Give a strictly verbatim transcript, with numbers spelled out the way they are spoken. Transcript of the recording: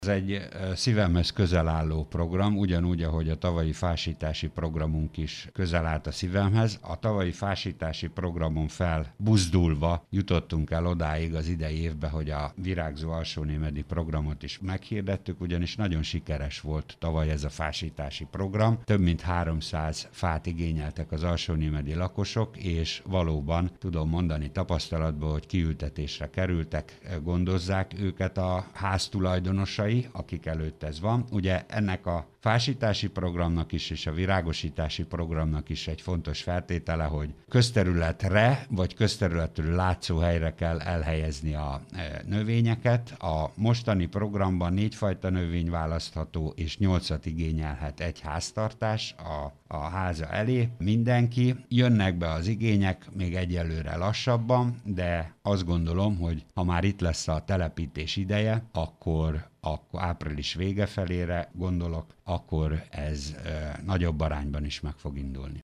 Ez egy szívemhez közel álló program, ugyanúgy, ahogy a tavalyi fásítási programunk is közel állt a szívemhez. A tavalyi fásítási programon felbuzdulva jutottunk el odáig az idei évbe, hogy a Virágzó Alsónémedi programot is meghirdettük, ugyanis nagyon sikeres volt tavaly ez a fásítási program. Több mint háromszáz fát igényeltek az alsónémedi lakosok, és valóban tudom mondani tapasztalatból, hogy kiültetésre kerültek, gondozzák őket a háztulajdonosai, akik előtt ez van. Ugye ennek a fásítási programnak is és a virágosítási programnak is egy fontos feltétele, hogy közterületre vagy közterületről látszó helyre kell elhelyezni a növényeket. A mostani programban négyfajta növény választható, és nyolcat igényelhet egy háztartás a, a háza elé. Mindenki, jönnek be az igények, még egyelőre lassabban, de azt gondolom, hogy ha már itt lesz a telepítés ideje, akkor akkor április vége felére gondolok, akkor ez e, nagyobb arányban is meg fog indulni.